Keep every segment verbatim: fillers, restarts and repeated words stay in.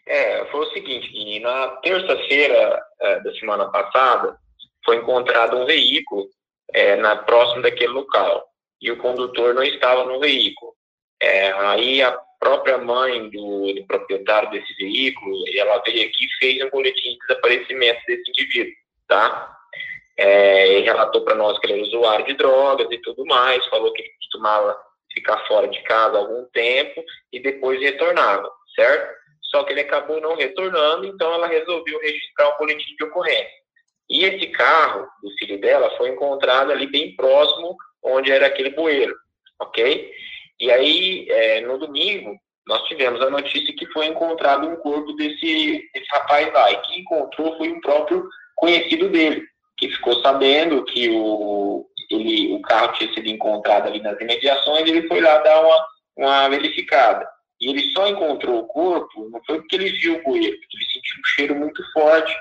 É, foi o seguinte, Gui, na terça-feira é, da semana passada, foi encontrado um veículo é, na, próximo daquele local, e o condutor não estava no veículo. É, aí a própria mãe do, do proprietário desse veículo, ela veio aqui e fez um boletim de desaparecimento desse indivíduo, tá? É, ele relatou para nós que ele era usuário de drogas e tudo mais, falou que ele costumava ficar fora de casa há algum tempo e depois retornava, certo? Só que ele acabou não retornando, então ela resolveu registrar um boletim de ocorrência. E esse carro do filho dela foi encontrado ali bem próximo onde era aquele bueiro, ok? E aí, é, no domingo, nós tivemos a notícia que foi encontrado um corpo desse, desse rapaz lá, e quem encontrou foi um próprio conhecido dele, que ficou sabendo que o, ele, o carro tinha sido encontrado ali nas imediações, ele foi lá dar uma, uma verificada. E ele só encontrou o corpo, não foi porque ele viu o bueiro, porque ele sentiu um cheiro muito forte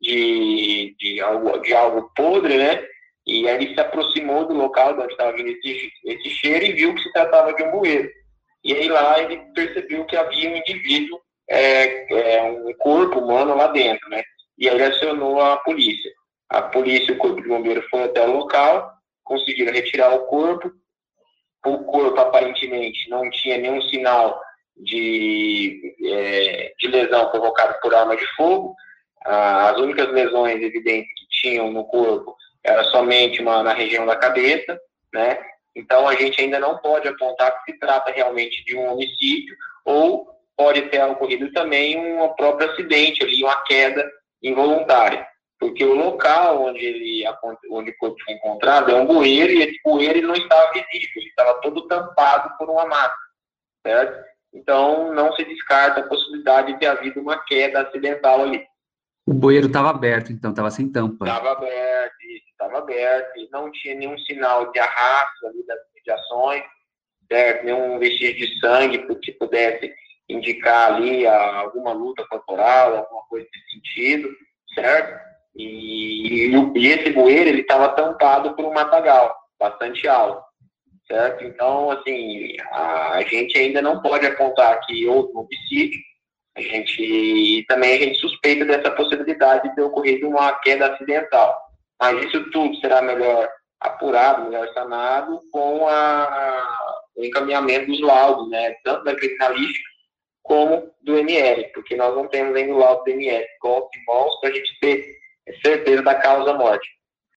de, de, algo, de algo podre, né? E aí ele se aproximou do local de onde estava vindo esse, esse cheiro e viu que se tratava de um bueiro. E aí lá ele percebeu que havia um indivíduo, é, é, um corpo humano lá dentro, né? E aí ele acionou a polícia. A polícia e o corpo de bombeiro foram até o local, conseguiram retirar o corpo. O corpo aparentemente não tinha nenhum sinal de, é, de lesão provocada por arma de fogo. As únicas lesões evidentes que tinham no corpo era somente uma na região da cabeça, né? Então a gente ainda não pode apontar que se trata realmente de um homicídio ou pode ter ocorrido também um próprio acidente ali, uma queda involuntária, porque o local onde ele onde o corpo foi encontrado é um bueiro e esse bueiro ele não estava visível, ele estava todo tampado por uma mata, certo? Então não se descarta a possibilidade de ter havido uma queda acidental ali. O bueiro estava aberto, então, estava sem tampa. Estava aberto, estava aberto, e não tinha nenhum sinal de arrasto ali das mediações, certo? Nenhum vestígio de sangue que pudesse indicar ali alguma luta corporal, alguma coisa nesse sentido, certo? E, e esse bueiro, ele estava tampado por um matagal bastante alto, certo? Então, assim, a, a gente ainda não pode apontar que houve um homicídio. A gente, e também a gente suspeita dessa possibilidade de ter ocorrido uma queda acidental. Mas isso tudo será melhor apurado, melhor sanado com a, o encaminhamento dos laudos, né? Tanto da criminalística como do M L, porque nós não temos ainda o laudo do M L, golpe de mãos, para a gente ter certeza da causa morte.